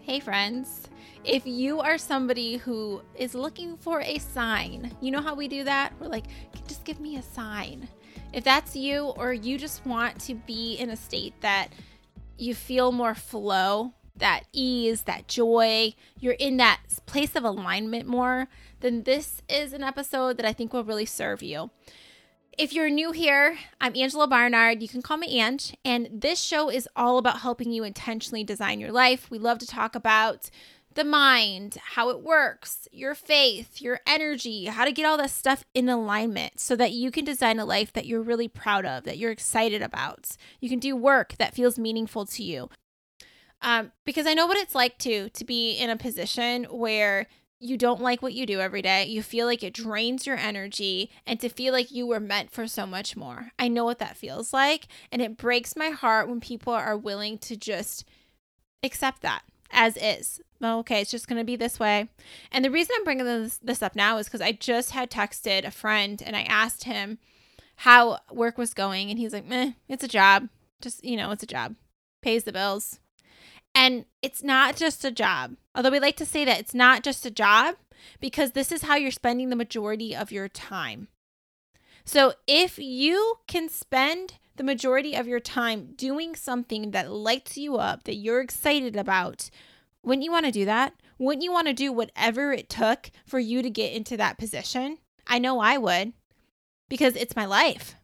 Hey friends, if you are somebody who is looking for a sign, you know how we do that? We're like, just give me a sign. If that's you, or you just want to be in a state that you feel more flow, that ease, that joy, you're in that place of alignment more, then this is an episode that I think will really serve you. If you're new here, I'm Angela Barnard. You can call me Ange. And this show is all about helping you intentionally design your life. We love to talk about the mind, how it works, your faith, your energy, how to get all that stuff in alignment so that you can design a life that you're really proud of, that you're excited about. You can do work that feels meaningful to you. Because I know what it's like to be in a position where you don't like what you do every day. You feel like it drains your energy, and to feel like you were meant for so much more. I know what that feels like, and it breaks my heart when people are willing to just accept that as is. Well, okay, it's just going to be this way. And the reason I'm bringing this up now is because I just had texted a friend and I asked him how work was going, and he's like, it's a job. Just, it's a job. Pays the bills. And it's not just a job. Although we like to say that it's not just a job, because this is how you're spending the majority of your time. So if you can spend the majority of your time doing something that lights you up, that you're excited about, wouldn't you want to do that? Wouldn't you want to do whatever it took for you to get into that position? I know I would, because it's my life.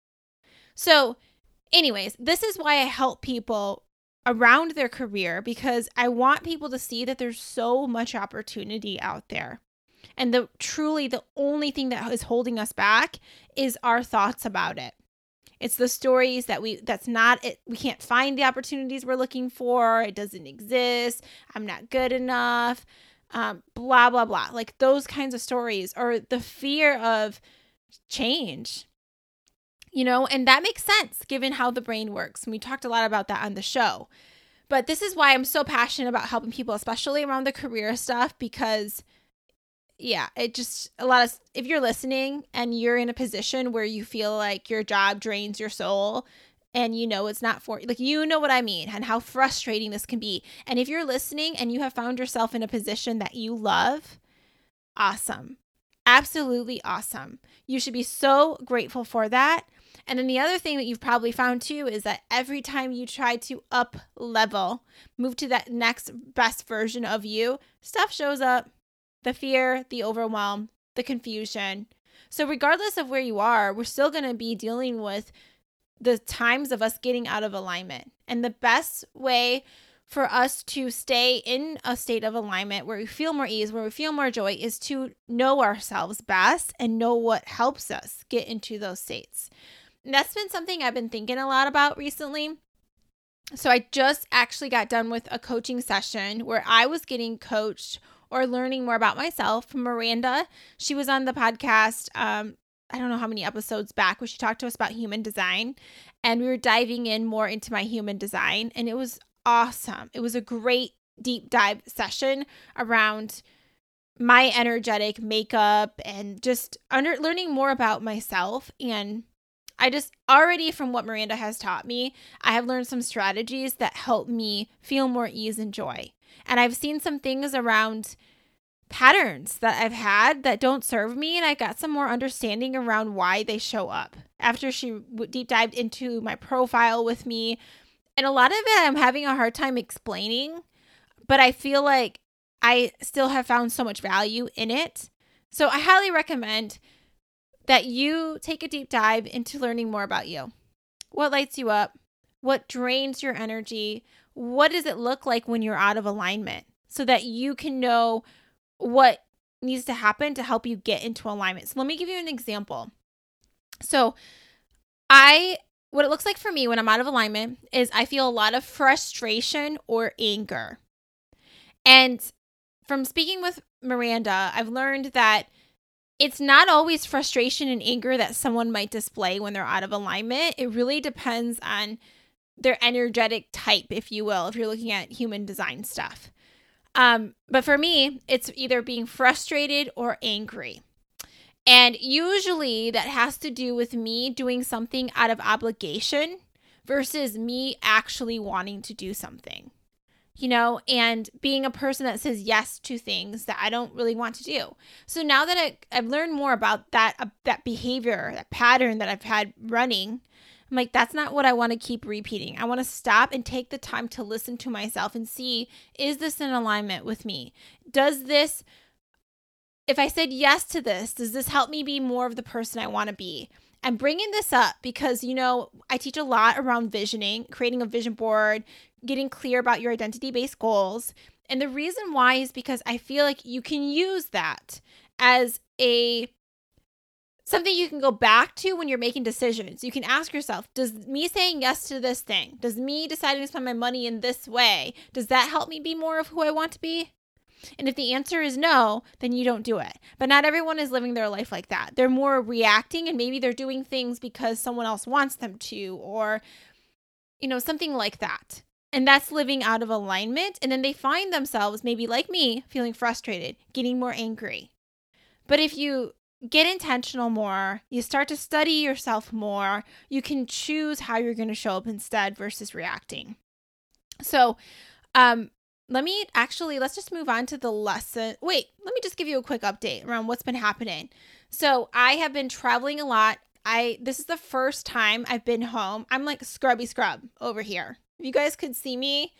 So anyways, this is why I help people around their career, because I want people to see that there's so much opportunity out there. And the only thing that is holding us back is our thoughts about it. It's the stories that we can't find the opportunities we're looking for. It doesn't exist. I'm not good enough. Blah, blah, blah. Like those kinds of stories, or the fear of change. And that makes sense given how the brain works. And we talked a lot about that on the show. But this is why I'm so passionate about helping people, especially around the career stuff, because if you're listening and you're in a position where you feel like your job drains your soul and it's not for you, what I mean, and how frustrating this can be. And if you're listening and you have found yourself in a position that you love, awesome. Absolutely awesome. You should be so grateful for that. And then the other thing that you've probably found too is that every time you try to up level, move to that next best version of you, stuff shows up. The fear, the overwhelm, the confusion. So regardless of where you are, we're still going to be dealing with the times of us getting out of alignment. And the best way for us to stay in a state of alignment where we feel more ease, where we feel more joy, is to know ourselves best and know what helps us get into those states. And that's been something I've been thinking a lot about recently. So I just actually got done with a coaching session where I was getting coached or learning more about myself from Miranda. She was on the podcast, I don't know how many episodes back, where she talked to us about human design. And we were diving in more into my human design. And it was awesome. It was a great deep dive session around my energetic makeup and just learning more about myself. And I just already, from what Miranda has taught me, I have learned some strategies that help me feel more ease and joy. And I've seen some things around patterns that I've had that don't serve me. And I got some more understanding around why they show up after she deep dived into my profile with me. And a lot of it I'm having a hard time explaining, but I feel like I still have found so much value in it. So I highly recommend that you take a deep dive into learning more about you. What lights you up? What drains your energy? What does it look like when you're out of alignment? So that you can know what needs to happen to help you get into alignment. So let me give you an example. So what it looks like for me when I'm out of alignment is I feel a lot of frustration or anger. And from speaking with Miranda, I've learned that it's not always frustration and anger that someone might display when they're out of alignment. It really depends on their energetic type, if you will, if you're looking at human design stuff. But for me, it's either being frustrated or angry. And usually that has to do with me doing something out of obligation versus me actually wanting to do something. and being a person that says yes to things that I don't really want to do. So now that I've learned more about that behavior, that pattern that I've had running, I'm like, that's not what I want to keep repeating. I want to stop and take the time to listen to myself and see, is this in alignment with me? If I said yes to this, does this help me be more of the person I want to be? I'm bringing this up because, I teach a lot around visioning, creating a vision board, getting clear about your identity-based goals. And the reason why is because I feel like you can use that as something you can go back to when you're making decisions. You can ask yourself, does me saying yes to this thing, does me deciding to spend my money in this way, does that help me be more of who I want to be? And if the answer is no, then you don't do it. But not everyone is living their life like that. They're more reacting, and maybe they're doing things because someone else wants them to, or, something like that. And that's living out of alignment. And then they find themselves, maybe like me, feeling frustrated, getting more angry. But if you get intentional more, you start to study yourself more, you can choose how you're going to show up instead versus reacting. So, let's just move on to the lesson. Wait, let me just give you a quick update around what's been happening. So I have been traveling a lot. This is the first time I've been home. I'm like scrubby scrub over here. If you guys could see me,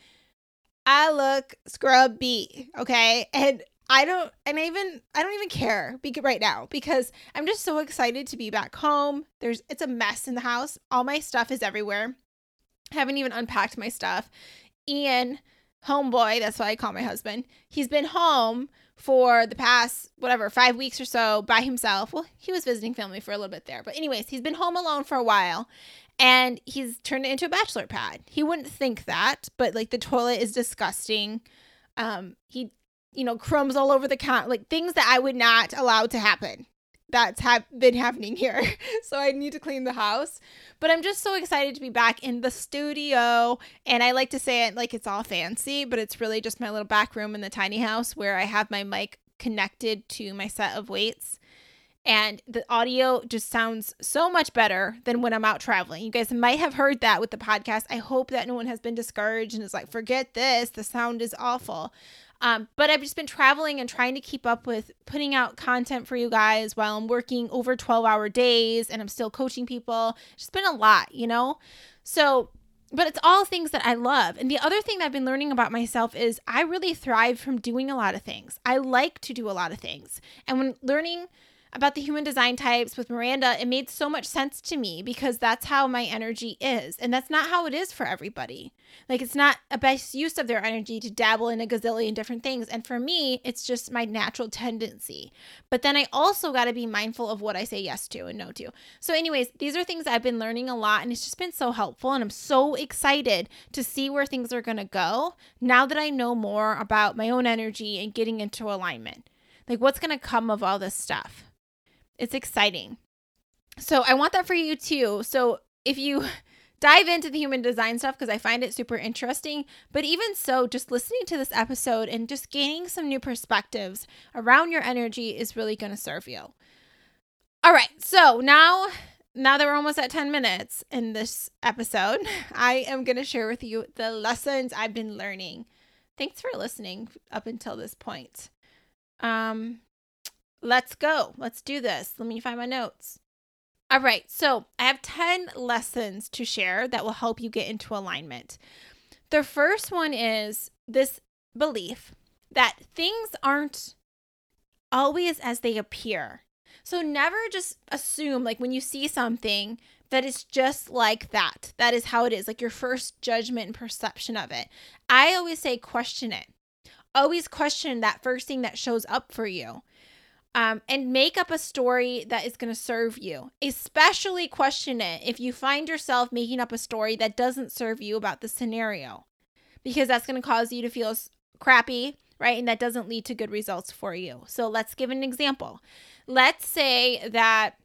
I look scrubby, okay? And I don't even care right now because I'm just so excited to be back home. It's a mess in the house. All my stuff is everywhere. I haven't even unpacked my stuff. Ian, homeboy, that's what I call my husband, he's been home for the past 5 weeks or so by himself. Well, he was visiting family for a little bit there, but anyways, he's been home alone for a while, and he's turned it into a bachelor pad. He wouldn't think that, but like the toilet is disgusting. He crumbs all over the counter, like things that I would not allow to happen. That's been happening here. So I need to clean the house. But I'm just so excited to be back in the studio. And I like to say it like it's all fancy, but it's really just my little back room in the tiny house where I have my mic connected to my set of weights. And the audio just sounds so much better than when I'm out traveling. You guys might have heard that with the podcast. I hope that no one has been discouraged and is like, forget this, the sound is awful. But I've just been traveling and trying to keep up with putting out content for you guys while I'm working over 12-hour days and I'm still coaching people. It's just been a lot, So, but it's all things that I love. And the other thing that I've been learning about myself is I really thrive from doing a lot of things. I like to do a lot of things. And when learning about the human design types with Miranda, it made so much sense to me because that's how my energy is. And that's not how it is for everybody. Like, it's not a best use of their energy to dabble in a gazillion different things. And for me, it's just my natural tendency. But then I also got to be mindful of what I say yes to and no to. So anyways, these are things I've been learning a lot, and it's just been so helpful. And I'm so excited to see where things are going to go now that I know more about my own energy and getting into alignment. Like, what's going to come of all this stuff? It's exciting. So I want that for you too. So if you dive into the human design stuff, because I find it super interesting, but even so, just listening to this episode and just gaining some new perspectives around your energy is really going to serve you. All right. So now that we're almost at 10 minutes in this episode, I am going to share with you the lessons I've been learning. Thanks for listening up until this point. Let's go. Let's do this. Let me find my notes. All right. So I have 10 lessons to share that will help you get into alignment. The first one is this belief that things aren't always as they appear. So never just assume, like when you see something, that it's just like that. That is how it is, like your first judgment and perception of it. I always say question it. Always question that first thing that shows up for you. And make up a story that is going to serve you. Especially question it if you find yourself making up a story that doesn't serve you about the scenario, because that's going to cause you to feel crappy, right? And that doesn't lead to good results for you. So let's give an example. Let's say that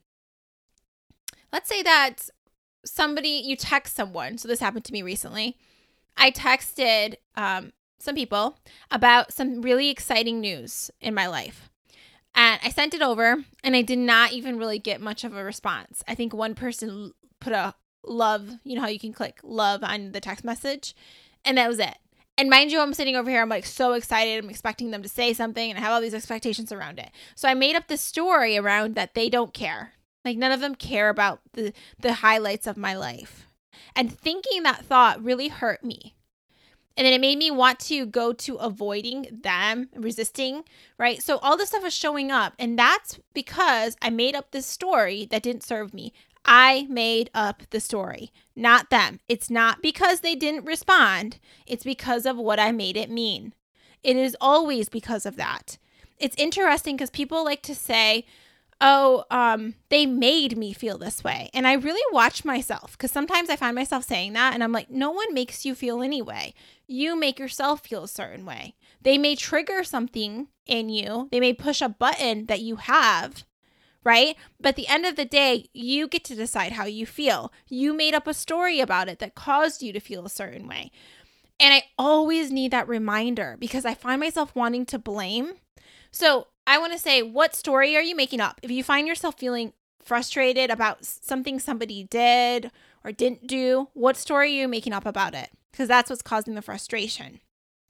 you text someone. So this happened to me recently. I texted some people about some really exciting news in my life. And I sent it over, and I did not even really get much of a response. I think one person put a love, you know how you can click love on the text message, and that was it. And mind you, I'm sitting over here, I'm like so excited. I'm expecting them to say something and I have all these expectations around it. So I made up this story around that they don't care. Like none of them care about the highlights of my life. And thinking that thought really hurt me. And then it made me want to go to avoiding them, resisting, right? So all this stuff was showing up. And that's because I made up this story that didn't serve me. I made up the story, not them. It's not because they didn't respond. It's because of what I made it mean. It is always because of that. It's interesting because people like to say, they made me feel this way. And I really watch myself because sometimes I find myself saying that and I'm like, no one makes you feel any way. You make yourself feel a certain way. They may trigger something in you. They may push a button that you have, right? But at the end of the day, you get to decide how you feel. You made up a story about it that caused you to feel a certain way. And I always need that reminder because I find myself wanting to blame. So I want to say, what story are you making up? If you find yourself feeling frustrated about something somebody did or didn't do, what story are you making up about it? Because that's what's causing the frustration.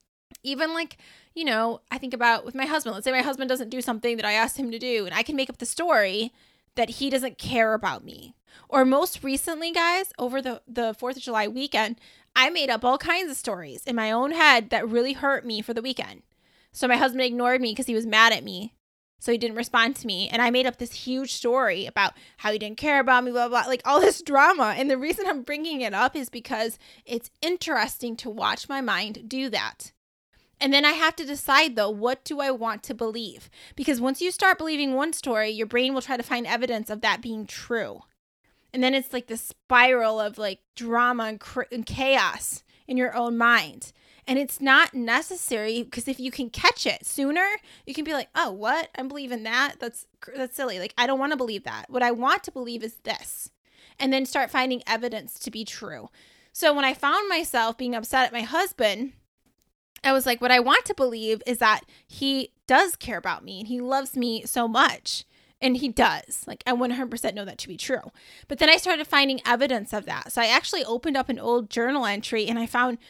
Even like, I think about with my husband. Let's say my husband doesn't do something that I asked him to do, and I can make up the story that he doesn't care about me. Or most recently, guys, over the 4th of July weekend, I made up all kinds of stories in my own head that really hurt me for the weekend. So my husband ignored me because he was mad at me. So he didn't respond to me. And I made up this huge story about how he didn't care about me, blah, blah, blah, like all this drama. And the reason I'm bringing it up is because it's interesting to watch my mind do that. And then I have to decide, though, what do I want to believe? Because once you start believing one story, your brain will try to find evidence of that being true. And then it's like this spiral of like drama and chaos in your own mind. And it's not necessary because if you can catch it sooner, you can be like, oh, what? I'm believing that? That's silly. Like, I don't want to believe that. What I want to believe is this. And then start finding evidence to be true. So when I found myself being upset at my husband, I was like, what I want to believe is that he does care about me and he loves me so much. And he does. Like, I 100% know that to be true. But then I started finding evidence of that. So I actually opened up an old journal entry and I found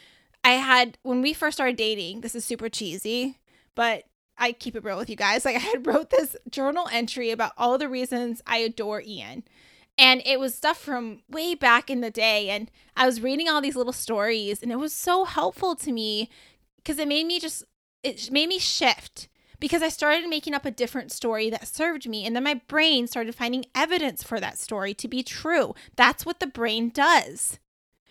when we first started dating, this is super cheesy, but I keep it real with you guys. Like, I had wrote this journal entry about all the reasons I adore Ian. And it was stuff from way back in the day. And I was reading all these little stories and it was so helpful to me because it made me shift because I started making up a different story that served me. And then my brain started finding evidence for that story to be true. That's what the brain does.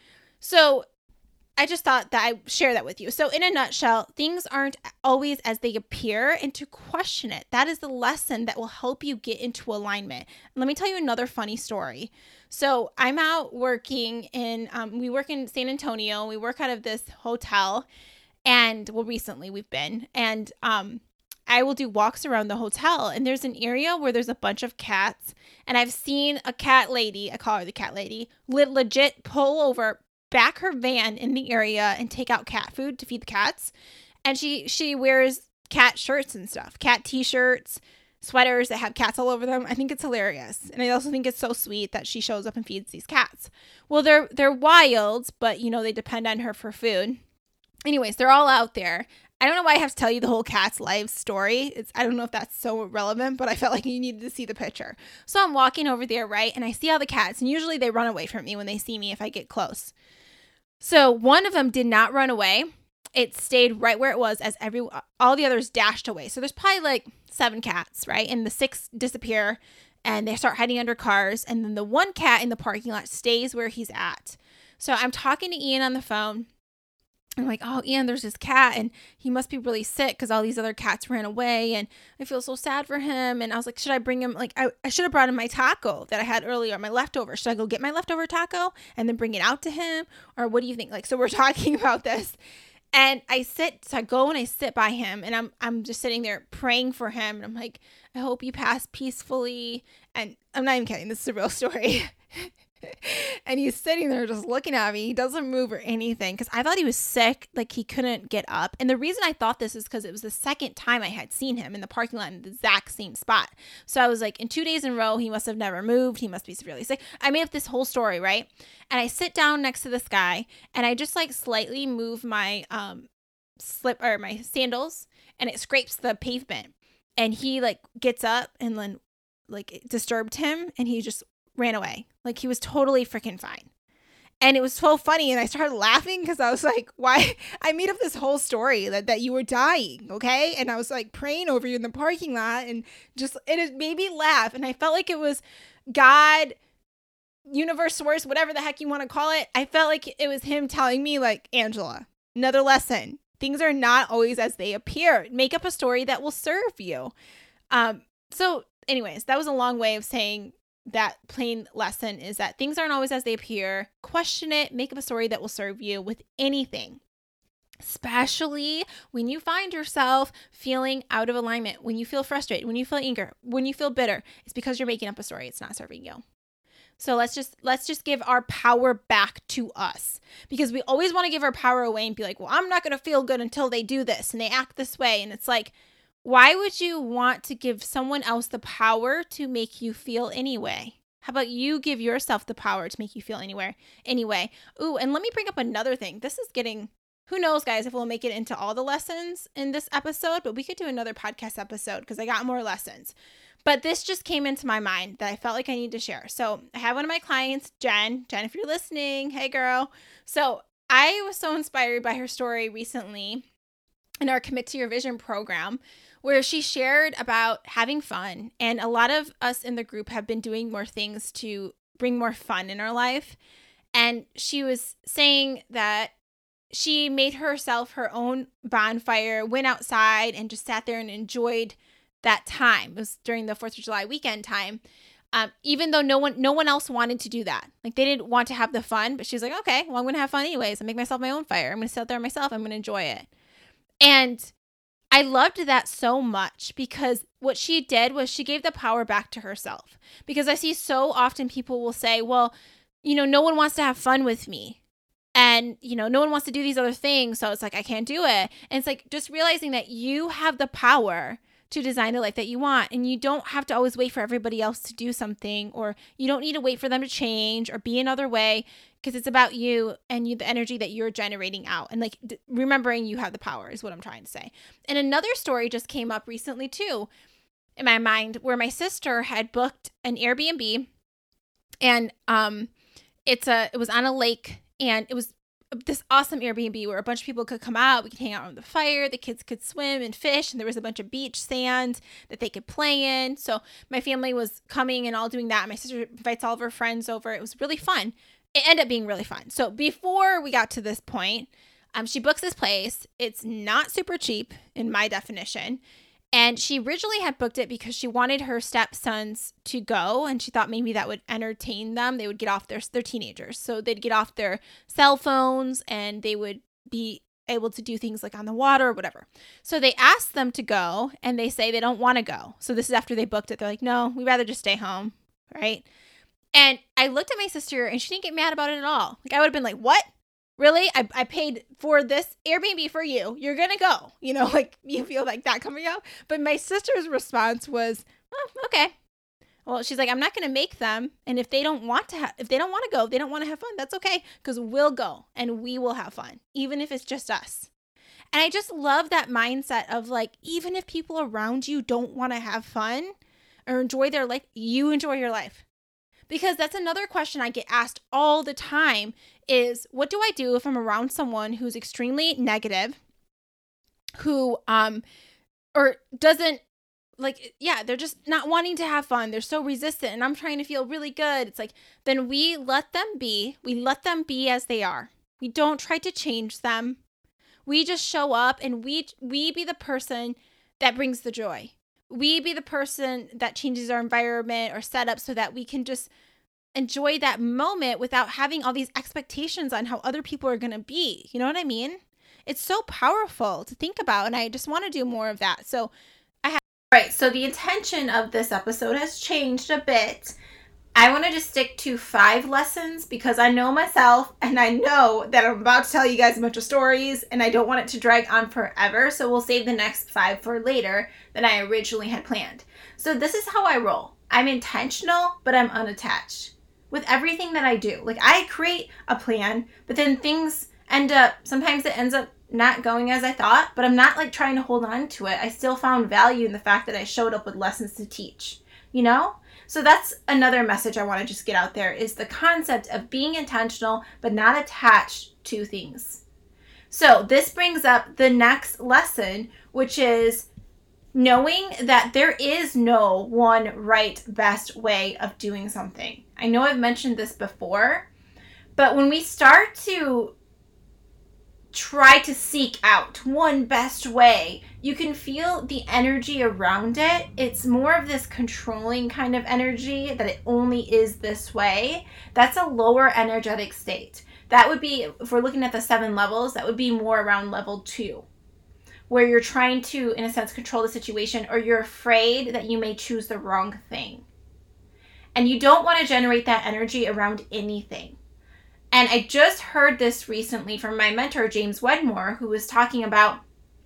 So I just thought that I share that with you. So in a nutshell, things aren't always as they appear, and to question it. That is the lesson that will help you get into alignment. And let me tell you another funny story. So I'm out working we work in San Antonio. We work out of this hotel and recently we've been, and I will do walks around the hotel and there's an area where there's a bunch of cats and I've seen a cat lady, I call her the cat lady, legit pull over, back her van in the area and take out cat food to feed the cats. And she wears cat shirts and stuff, cat t-shirts, sweaters that have cats all over them. I think it's hilarious. And I also think it's so sweet that she shows up and feeds these cats. Well, they're wild, but they depend on her for food. Anyways, they're all out there. I don't know why I have to tell you the whole cat's life story. I don't know if that's so relevant, but I felt like you needed to see the picture. So I'm walking over there, right? And I see all the cats, and usually they run away from me when they see me if I get close. So one of them did not run away. It stayed right where it was as all the others dashed away. So there's probably like 7 cats, right? And the 6 disappear and they start hiding under cars. And then the one cat in the parking lot stays where he's at. So I'm talking to Ian on the phone. I'm like, oh, Ian, there's this cat and he must be really sick because all these other cats ran away and I feel so sad for him. And I was like, should I bring him? Like, I should have brought him my taco that I had earlier, my leftover. Should I go get my leftover taco and then bring it out to him? Or what do you think? Like, so we're talking about this and I go and I sit by him and I'm just sitting there praying for him. And I'm like, I hope you pass peacefully. And I'm not even kidding. This is a real story. And he's sitting there just looking at me. He doesn't move or anything because I thought he was sick, like he couldn't get up. And the reason I thought this is because it was the second time I had seen him in the parking lot in the exact same spot. So I was like, in 2 days in a row, he must have never moved. He must be severely sick. I made up this whole story, right? And I sit down next to this guy and I just like slightly move my my sandals, and it scrapes the pavement. And he like gets up and then like it disturbed him, and he just ran away. Like he was totally freaking fine. And it was so funny, and I started laughing because I was like, why? I made up this whole story that you were dying, okay? And I was like praying over you in the parking lot, and just it made me laugh. And I felt like it was God, universe, source, whatever the heck you want to call it. I felt like it was him telling me, like, Angela, another lesson. Things are not always as they appear. Make up a story that will serve you. So anyways, that was a long way of saying that plain lesson is that things aren't always as they appear. Question it, make up a story that will serve you with anything, especially when you find yourself feeling out of alignment, when you feel frustrated, when you feel anger, when you feel bitter. It's because you're making up a story. It's not serving you. So let's just give our power back to us, because we always want to give our power away and be like, well, I'm not going to feel good until they do this and they act this way. And it's like, why would you want to give someone else the power to make you feel anyway? How about you give yourself the power to make you feel anyway? Ooh, and let me bring up another thing. This is getting, who knows, guys, if we'll make it into all the lessons in this episode, but we could do another podcast episode because I got more lessons. But this just came into my mind that I felt like I need to share. So I have one of my clients, Jen, if you're listening, hey girl. So I was so inspired by her story recently in our Commit to Your Vision program, where she shared about having fun. And a lot of us in the group have been doing more things to bring more fun in our life. And she was saying that she made herself her own bonfire, went outside and just sat there and enjoyed that time. It was during the 4th of July weekend time. Even though no one else wanted to do that. Like they didn't want to have the fun, but she was like, okay, well, I'm going to have fun anyways. I make myself my own fire. I'm going to sit there myself. I'm going to enjoy it. And I loved that so much, because what she did was she gave the power back to herself. Because I see so often people will say, well, no one wants to have fun with me. And, no one wants to do these other things. So it's like, I can't do it. And it's like just realizing that you have the power to design a life that you want. And you don't have to always wait for everybody else to do something, or you don't need to wait for them to change or be another way, because it's about you and the energy that you're generating out. And like remembering you have the power is what I'm trying to say. And another story just came up recently too in my mind, where my sister had booked an Airbnb, and it was on a lake, and it was this awesome Airbnb where a bunch of people could come out. We could hang out around the fire. The kids could swim and fish. And there was a bunch of beach sand that they could play in. So my family was coming and all doing that. My sister invites all of her friends over. It was really fun. It ended up being really fun. So before we got to this point, she books this place. It's not super cheap in my definition. And she originally had booked it because she wanted her stepsons to go, and she thought maybe that would entertain them. They would get off their teenagers. So they'd get off their cell phones and they would be able to do things like on the water or whatever. So they asked them to go, and they say they don't want to go. So this is after they booked it. They're like, no, we'd rather just stay home, right? And I looked at my sister, and she didn't get mad about it at all. Like I would have been like, what? Really? I paid for this Airbnb for you. You're going to go. Like you feel like that coming out. But my sister's response was, oh, okay. Well, she's like, I'm not going to make them. And if they don't want to go, they don't want to have fun. That's okay. Because we'll go and we will have fun, even if it's just us. And I just love that mindset of like, even if people around you don't want to have fun or enjoy their life, you enjoy your life. Because that's another question I get asked all the time is, what do I do if I'm around someone who's extremely negative, who, or doesn't like, yeah, they're just not wanting to have fun. They're so resistant, and I'm trying to feel really good. It's like, then we let them be. We let them be as they are. We don't try to change them. We just show up, and we be the person that brings the joy. We be the person that changes our environment or setup so that we can just enjoy that moment without having all these expectations on how other people are going to be. You know what I mean? It's so powerful to think about, and I just want to do more of that. So all right, so the intention of this episode has changed a bit. I want to just stick to 5 lessons because I know myself, and I know that I'm about to tell you guys a bunch of stories, and I don't want it to drag on forever. So we'll save the next 5 for later than I originally had planned. So this is how I roll. I'm intentional, but I'm unattached with everything that I do. Like I create a plan, but then things sometimes it ends up not going as I thought, but I'm not like trying to hold on to it. I still found value in the fact that I showed up with lessons to teach, you know? So that's another message I want to just get out there, is the concept of being intentional but not attached to things. So this brings up the next lesson, which is knowing that there is no one right, best way of doing something. I know I've mentioned this before, but when we start to try to seek out one best way, you can feel the energy around it. It's more of this controlling kind of energy, that it only is this way. That's a lower energetic state. That would be, if we're looking at the 7 levels, that would be more around level 2, where you're trying to, in a sense, control the situation, or you're afraid that you may choose the wrong thing. And you don't want to generate that energy around anything. And I just heard this recently from my mentor, James Wedmore, who was talking about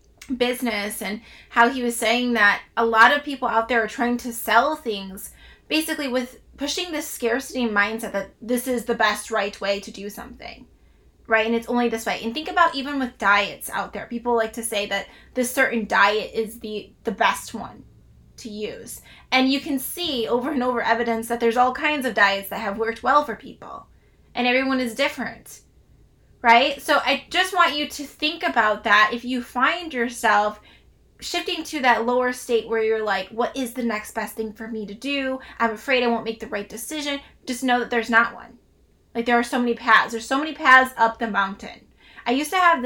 business and how he was saying that a lot of people out there are trying to sell things basically with pushing this scarcity mindset that this is the best right way to do something, right? And it's only this way. And think about even with diets out there. People like to say that this certain diet is the best one to use. And you can see over and over evidence that there's all kinds of diets that have worked well for people. And everyone is different, right? So I just want you to think about that. If you find yourself shifting to that lower state where you're like, what is the next best thing for me to do? I'm afraid I won't make the right decision. Just know that there's not one. Like, there are so many paths. There's so many paths up the mountain. I used to have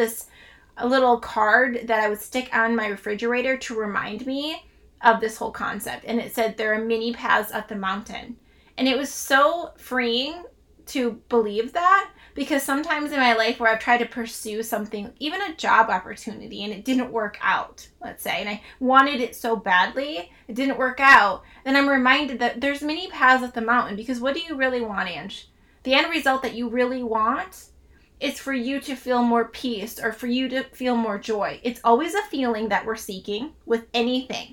a little card that I would stick on my refrigerator to remind me of this whole concept. And it said, there are many paths up the mountain. And it was so freeing to believe that, because sometimes in my life where I've tried to pursue something, even a job opportunity, and it didn't work out, let's say, and I wanted it so badly, it didn't work out, then I'm reminded that there's many paths up the mountain. Because what do you really want, Ange? The end result that you really want is for you to feel more peace, or for you to feel more joy. It's always a feeling that we're seeking with anything.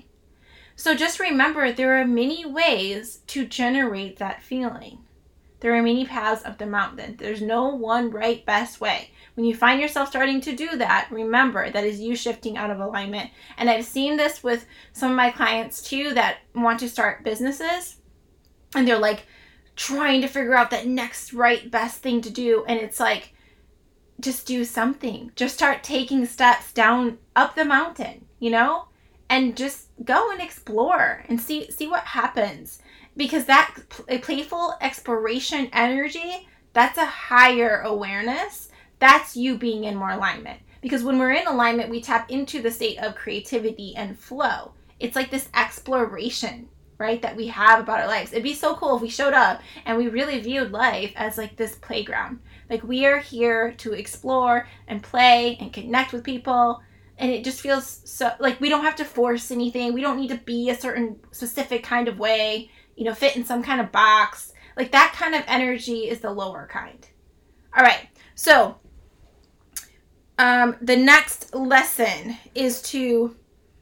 So just remember, there are many ways to generate that feeling. There are many paths up the mountain. There's no one right, best way. When you find yourself starting to do that, remember that is you shifting out of alignment. And I've seen this with some of my clients too that want to start businesses. And they're like trying to figure out that next right, best thing to do. And it's like, just do something. Just start taking steps down, up the mountain, you know? And just go and explore and see what happens. Because that playful exploration energy, that's a higher awareness. That's you being in more alignment. Because when we're in alignment, we tap into the state of creativity and flow. It's like this exploration, right, that we have about our lives. It'd be so cool if we showed up and we really viewed life as like this playground. Like, we are here to explore and play and connect with people. And it just feels so like we don't have to force anything. We don't need to be a certain specific kind of way, you know, fit in some kind of box. Like, that kind of energy is the lower kind. All right. So the next lesson is to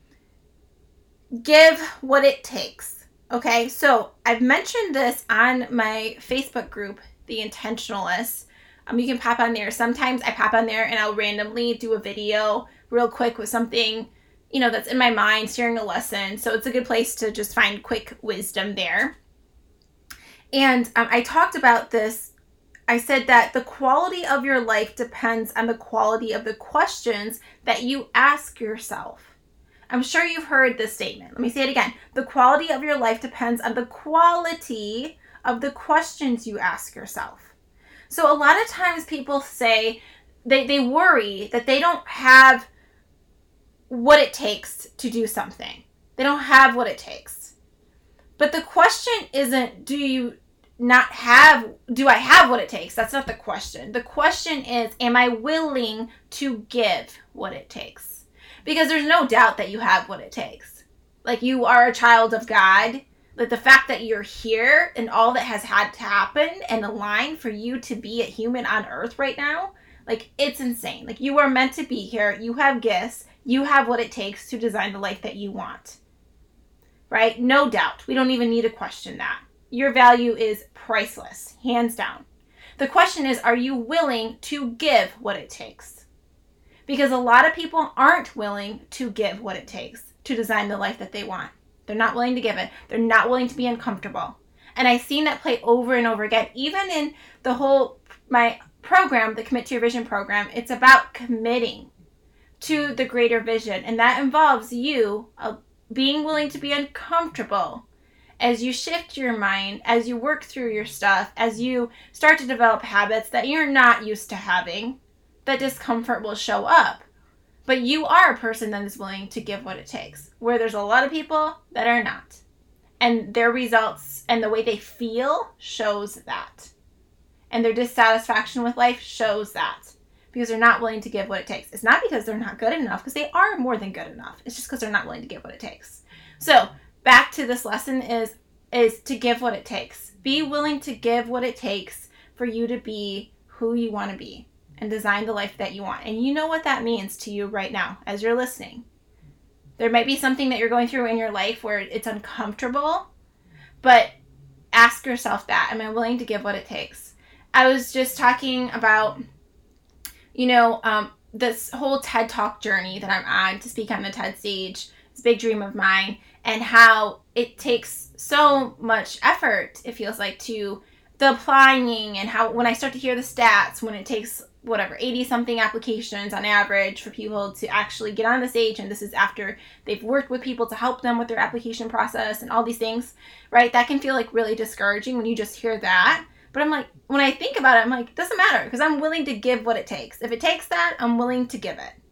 give what it takes. Okay. So I've mentioned this on my Facebook group, The Intentionalists. You can pop on there. Sometimes I pop on there and I'll randomly do a video real quick with something, you know, that's in my mind, sharing a lesson. So it's a good place to just find quick wisdom there. And I talked about this. I said that the quality of your life depends on the quality of the questions that you ask yourself. I'm sure you've heard this statement. Let me say it again. The quality of your life depends on the quality of the questions you ask yourself. So a lot of times people say they worry that they don't have what it takes to do something. They don't have what it takes. But the question isn't, do I have what it takes? That's not the question. The question is, am I willing to give what it takes? Because there's no doubt that you have what it takes. Like, you are a child of God. Like, the fact that you're here and all that has had to happen and align for you to be a human on earth right now, like, it's insane. Like, you are meant to be here. You have gifts. You have what it takes to design the life that you want. Right? No doubt. We don't even need to question that. Your value is priceless, hands down. The question is, are you willing to give what it takes? Because a lot of people aren't willing to give what it takes to design the life that they want. They're not willing to give it. They're not willing to be uncomfortable. And I've seen that play over and over again. Even in my program, the Commit to Your Vision program, it's about committing to the greater vision. And that involves you being willing to be uncomfortable as you shift your mind, as you work through your stuff, as you start to develop habits that you're not used to having. That discomfort will show up. But you are a person that is willing to give what it takes, where there's a lot of people that are not. And their results and the way they feel shows that. And their dissatisfaction with life shows that. Because they're not willing to give what it takes. It's not because they're not good enough, because they are more than good enough. It's just because they're not willing to give what it takes. So, back to this lesson is to give what it takes. Be willing to give what it takes for you to be who you want to be and design the life that you want. And you know what that means to you right now as you're listening. There might be something that you're going through in your life where it's uncomfortable, but ask yourself that. Am I willing to give what it takes? I was just talking about, this whole TED Talk journey that I'm on to speak on the TED stage. It's a big dream of mine, and how it takes so much effort, it feels like, to the applying, and how when I start to hear the stats, when it takes 80 something applications on average for people to actually get on the stage, and this is after they've worked with people to help them with their application process and all these things, right? That can feel like really discouraging when you just hear that. But I'm like, when I think about it, I'm like, it doesn't matter, because I'm willing to give what it takes. If it takes that, I'm willing to give it.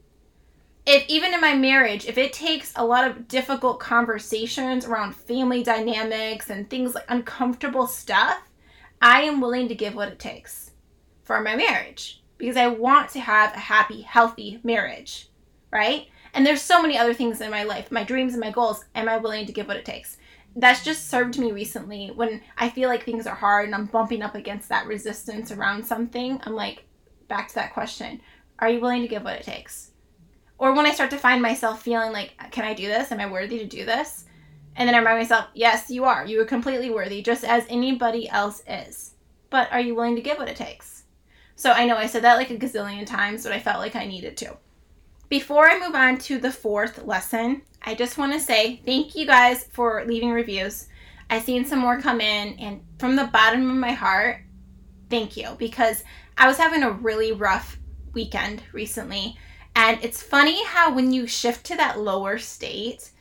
If even in my marriage, if it takes a lot of difficult conversations around family dynamics and things like uncomfortable stuff, I am willing to give what it takes for my marriage, because I want to have a happy, healthy marriage, right? And there's so many other things in my life, my dreams and my goals. Am I willing to give what it takes? That's just served me recently when I feel like things are hard and I'm bumping up against that resistance around something. I'm like, back to that question. Are you willing to give what it takes? Or when I start to find myself feeling like, can I do this? Am I worthy to do this? And then I remind myself, yes, you are. You are completely worthy, just as anybody else is. But are you willing to give what it takes? So I know I said that like a gazillion times, but I felt like I needed to. Before I move on to the fourth lesson, I just want to say thank you guys for leaving reviews. I've seen some more come in, and from the bottom of my heart, thank you, because I was having a really rough weekend recently. And it's funny how when you shift to that lower state,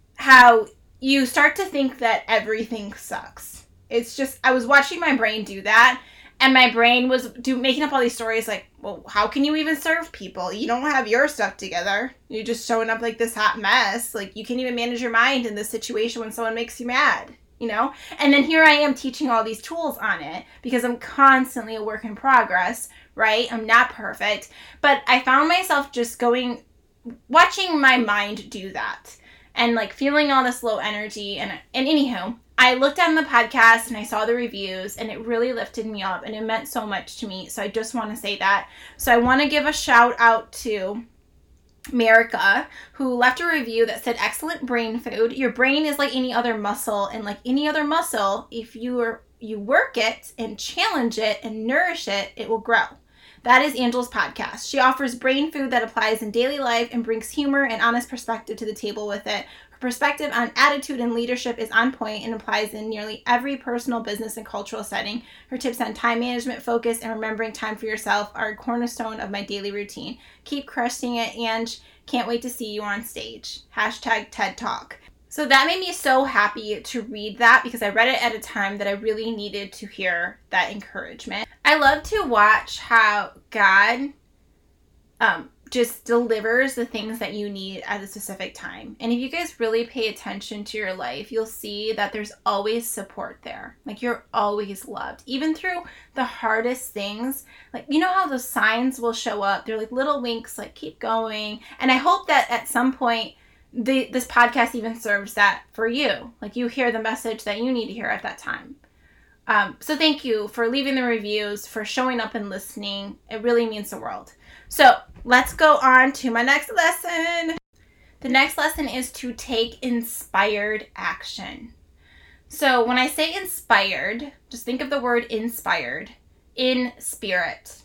how you start to think that everything sucks. It's just, I was watching my brain do that, and my brain was making up all these stories like, well, how can you even serve people? You don't have your stuff together. You're just showing up like this hot mess. Like, you can't even manage your mind in this situation when someone makes you mad, And then here I am teaching all these tools on it because I'm constantly a work in progress, right? I'm not perfect. But I found myself just watching my mind do that and like feeling all this low energy. And anyhow, I looked on the podcast and I saw the reviews, and it really lifted me up, and it meant so much to me. So I just want to say that. So I want to give a shout out to Merica, who left a review that said, excellent brain food. Your brain is like any other muscle, and like any other muscle, if you work it and challenge it and nourish it, it will grow. That is Angel's podcast. She offers brain food that applies in daily life and brings humor and honest perspective to the table with it. Her perspective on attitude and leadership is on point and applies in nearly every personal, business, and cultural setting. Her tips on time management, focus, and remembering time for yourself are a cornerstone of my daily routine. Keep crushing it, Ange. Can't wait to see you on stage. # TED Talk. So that made me so happy to read that, because I read it at a time that I really needed to hear that encouragement. I love to watch how God just delivers the things that you need at a specific time. And if you guys really pay attention to your life, you'll see that there's always support there. Like, you're always loved. Even through the hardest things, like, you know how those signs will show up? They're like little winks, like, keep going. And I hope that at some point, this podcast even serves that for you. Like, you hear the message that you need to hear at that time. So thank you for leaving the reviews, for showing up and listening. It really means the world. So let's go on to my next lesson. The next lesson is to take inspired action. So when I say inspired, just think of the word inspired, in spirit.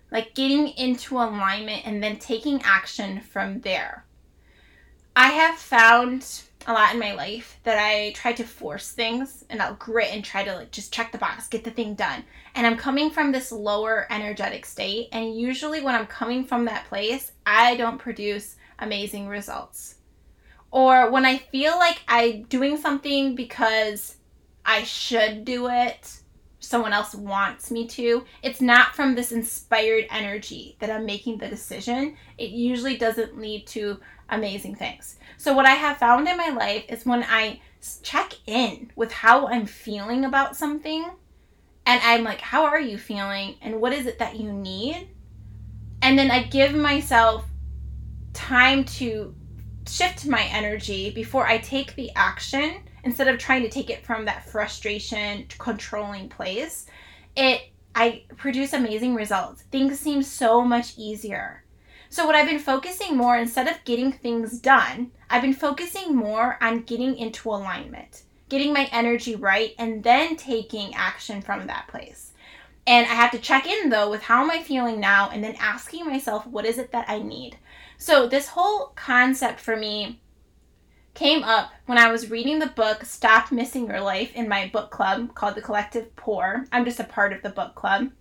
like getting into alignment and then taking action from there. I have found a lot in my life that I try to force things and I'll grit and try to like just check the box, get the thing done. And I'm coming from this lower energetic state. And usually when I'm coming from that place, I don't produce amazing results. Or when I feel like I'm doing something because I should do it, someone else wants me to, it's not from this inspired energy that I'm making the decision. It usually doesn't lead to amazing things. So what I have found in my life is when I check in with how I'm feeling about something, and I'm like, how are you feeling? And what is it that you need? And then I give myself time to shift my energy before I take the action, instead of trying to take it from that frustration, controlling place. I produce amazing results. Things seem so much easier. So what I've been focusing more, instead of getting things done, I've been focusing more on getting into alignment, getting my energy right, and then taking action from that place. And I have to check in though with how am I feeling now, and then asking myself, what is it that I need? So this whole concept for me came up when I was reading the book Stop Missing Your Life in my book club called The Collective Pour. I'm just a part of the book club.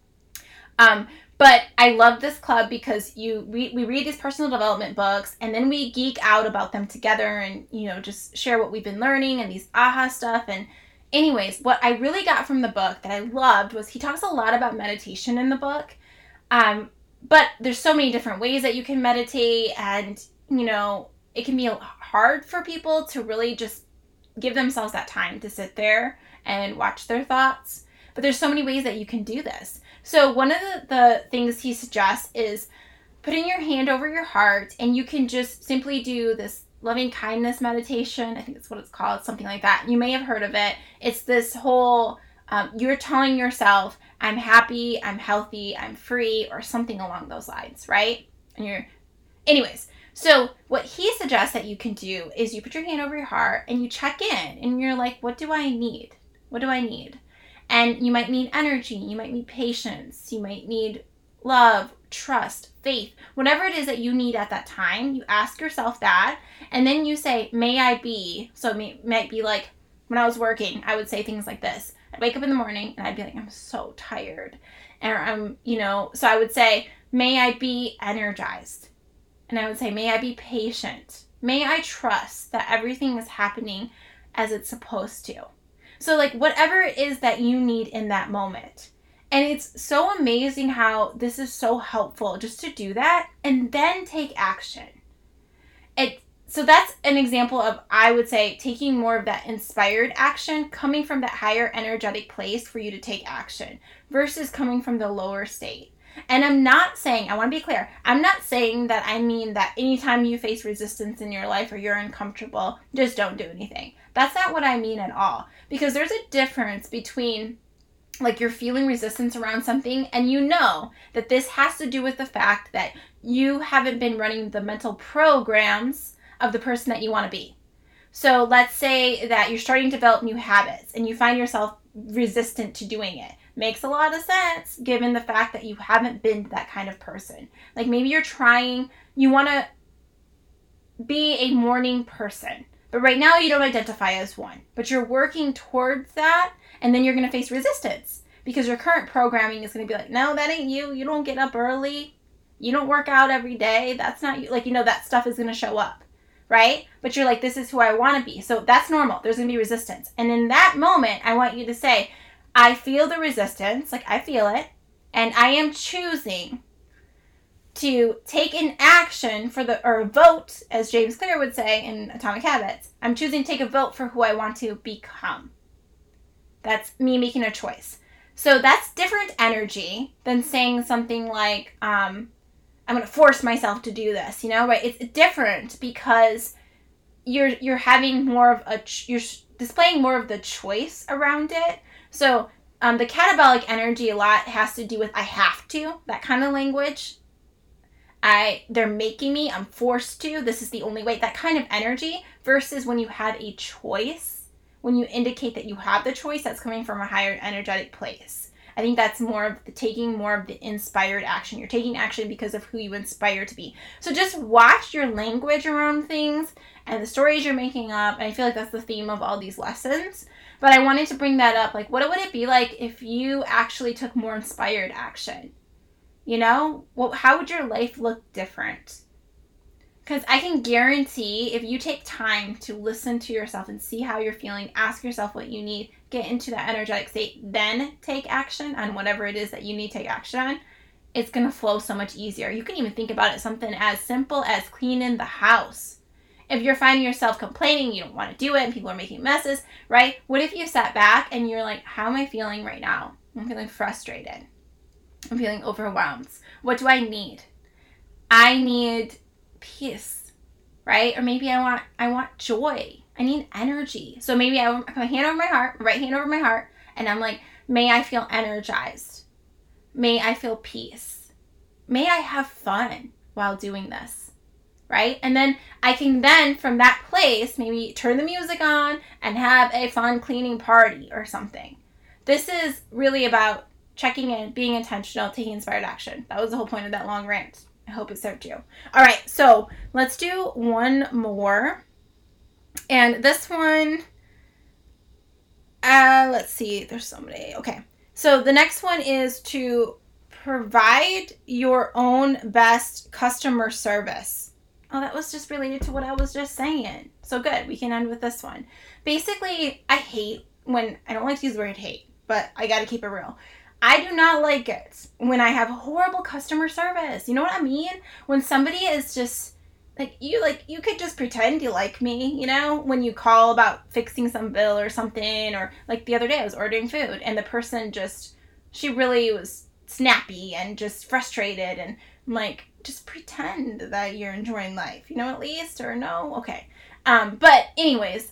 But I love this club because we read these personal development books, and then we geek out about them together and, just share what we've been learning and these aha stuff. And anyways, what I really got from the book that I loved was he talks a lot about meditation in the book. But there's so many different ways that you can meditate, and, it can be hard for people to really just give themselves that time to sit there and watch their thoughts. But there's so many ways that you can do this. So one of the things he suggests is putting your hand over your heart, and you can just simply do this loving kindness meditation. I think that's what it's called, something like that. You may have heard of it. It's this whole, you're telling yourself, I'm happy, I'm healthy, I'm free, or something along those lines, right? Anyways, so what he suggests that you can do is you put your hand over your heart and you check in, and you're like, what do I need? What do I need? And you might need energy, you might need patience, you might need love, trust, faith, whatever it is that you need at that time. You ask yourself that, and then you say, may I be. So it might be like, when I was working, I would say things like this. I'd wake up in the morning and I'd be like, I'm so tired. And so I would say, may I be energized. And I would say, may I be patient. May I trust that everything is happening as it's supposed to. So like whatever it is that you need in that moment. And it's so amazing how this is so helpful just to do that and then take action. So that's an example of, I would say, taking more of that inspired action, coming from that higher energetic place for you to take action versus coming from the lower state. And I'm not saying, I want to be clear, I'm not saying that I mean that anytime you face resistance in your life or you're uncomfortable, just don't do anything. That's not what I mean at all. Because there's a difference between like you're feeling resistance around something and you know that this has to do with the fact that you haven't been running the mental programs of the person that you want to be. So let's say that you're starting to develop new habits and you find yourself resistant to doing it. Makes a lot of sense given the fact that you haven't been that kind of person. Like maybe you want to be a morning person, but right now you don't identify as one, but you're working towards that, and then you're going to face resistance because your current programming is going to be like, no, that ain't you. You don't get up early. You don't work out every day. That's not you. Like, that stuff is going to show up, right? But you're like, this is who I want to be. So that's normal. There's going to be resistance. And in that moment, I want you to say, I feel the resistance, like I feel it, and I am choosing to take an action or a vote, as James Clear would say in Atomic Habits. I'm choosing to take a vote for who I want to become. That's me making a choice. So that's different energy than saying something like, I'm going to force myself to do this, right? It's different because you're having more of you're displaying more of the choice around it. So the catabolic energy a lot has to do with I have to, that kind of language. They're making me, I'm forced to, this is the only way, that kind of energy, versus when you have a choice, when you indicate that you have the choice, that's coming from a higher energetic place. I think that's more of taking more of the inspired action. You're taking action because of who you inspire to be. So just watch your language around things and the stories you're making up. And I feel like that's the theme of all these lessons. But I wanted to bring that up. Like, what would it be like if you actually took more inspired action? You know? Well, how would your life look different? Because I can guarantee if you take time to listen to yourself and see how you're feeling, ask yourself what you need, get into that energetic state, then take action on whatever it is that you need to take action on, it's going to flow so much easier. You can even think about it something as simple as cleaning the house. If you're finding yourself complaining, you don't want to do it, and people are making messes, right? What if you sat back and you're like, how am I feeling right now? I'm feeling frustrated. I'm feeling overwhelmed. What do I need? I need peace, right? Or maybe I want joy. I need energy. So maybe I put my hand over my heart, right hand over my heart, and I'm like, may I feel energized. May I feel peace. May I have fun while doing this, right? And then I can then, from that place, maybe turn the music on and have a fun cleaning party or something. This is really about checking in, being intentional, taking inspired action. That was the whole point of that long rant. I hope it served you. All right, so let's do one more. And this one, let's see, there's so many. Okay, so the next one is to provide your own best customer service. Oh, that was just related to what I was just saying. So good, we can end with this one. Basically, I don't like to use the word hate, but I got to keep it real. I do not like it when I have horrible customer service. You know what I mean? When somebody is just you could just pretend you like me, you know, when you call about fixing some bill or something, or like the other day I was ordering food and the person she really was snappy and just frustrated, and I'm like, just pretend that you're enjoying life, you know, at least, or no? Okay. But anyways,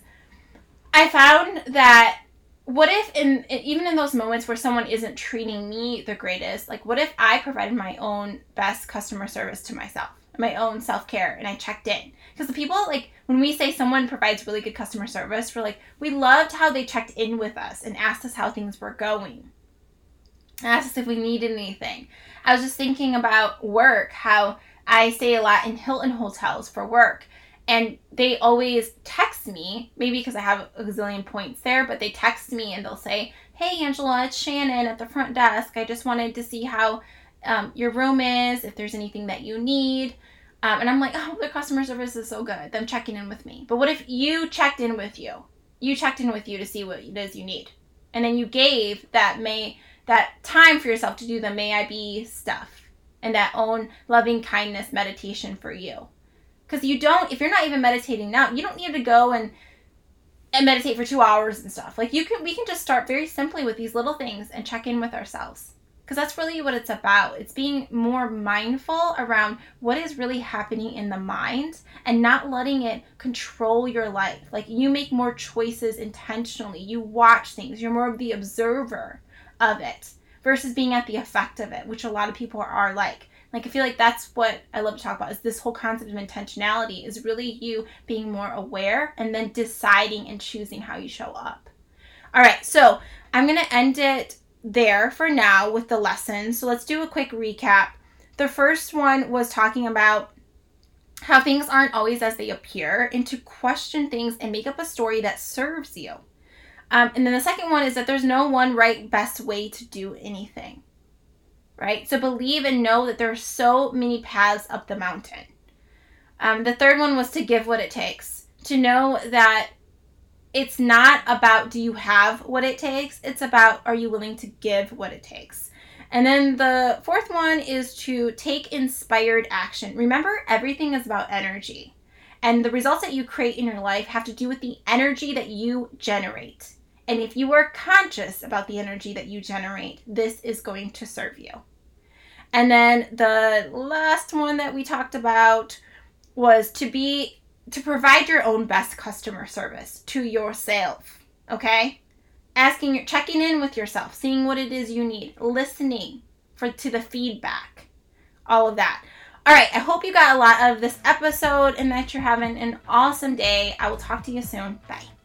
I found that what if even in those moments where someone isn't treating me the greatest, like what if I provided my own best customer service to myself, my own self-care, and I checked in? Because the people, like when we say someone provides really good customer service, we loved how they checked in with us and asked us how things were going, asked us if we needed anything. I was just thinking about work, how I stay a lot in Hilton hotels for work. And they always text me, maybe because I have a gazillion points there, but they text me and they'll say, hey, Angela, it's Shannon at the front desk. I just wanted to see how your room is, if there's anything that you need. And I'm like, oh, their customer service is so good, them checking in with me. But what if you checked in with you? You checked in with you to see what it is you need. And then you gave that time for yourself to do the may I be stuff and that own loving kindness meditation for you. Because if you're not even meditating now, you don't need to go and meditate for 2 hours and stuff. Like we can just start very simply with these little things and check in with ourselves. Because that's really what it's about. It's being more mindful around what is really happening in the mind and not letting it control your life. Like you make more choices intentionally. You watch things. You're more of the observer of it versus being at the effect of it, which a lot of people are like. Like, I feel like that's what I love to talk about, is this whole concept of intentionality is really you being more aware and then deciding and choosing how you show up. All right, so I'm going to end it there for now with the lessons. So let's do a quick recap. The first one was talking about how things aren't always as they appear and to question things and make up a story that serves you. And then the second one is that there's no one right best way to do anything. Right? So believe and know that there are so many paths up the mountain. The third one was to give what it takes. To know that it's not about do you have what it takes. It's about are you willing to give what it takes. And then the fourth one is to take inspired action. Remember, everything is about energy. And the results that you create in your life have to do with the energy that you generate. And if you are conscious about the energy that you generate, this is going to serve you. And then the last one that we talked about was to provide your own best customer service to yourself. Okay? Checking in with yourself, seeing what it is you need, listening to the feedback, all of that. All right, I hope you got a lot of this episode and that you're having an awesome day. I will talk to you soon. Bye.